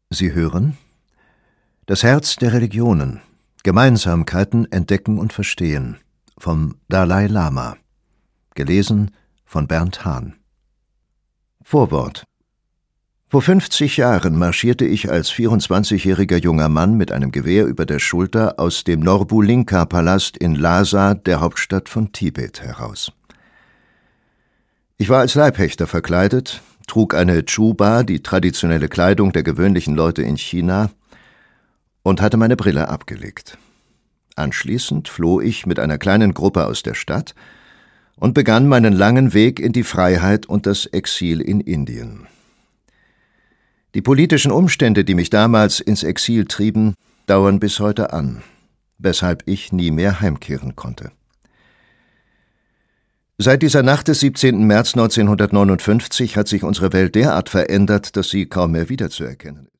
Sie hören Das Herz der Religionen. Gemeinsamkeiten entdecken und verstehen vom Dalai Lama. Gelesen von Bernd Hahn. Vorwort. Vor 50 Jahren marschierte ich als 24-jähriger junger Mann mit einem Gewehr über der Schulter aus dem Norbu-Linka-Palast in Lhasa, der Hauptstadt von Tibet, heraus. Ich war als Leibhächter verkleidet, trug eine Chuba, die traditionelle Kleidung der gewöhnlichen Leute in China, und hatte meine Brille abgelegt. Anschließend floh ich mit einer kleinen Gruppe aus der Stadt und begann meinen langen Weg in die Freiheit und das Exil in Indien. Die politischen Umstände, die mich damals ins Exil trieben, dauern bis heute an, weshalb ich nie mehr heimkehren konnte. Seit dieser Nacht des 17. März 1959 hat sich unsere Welt derart verändert, dass sie kaum mehr wiederzuerkennen ist.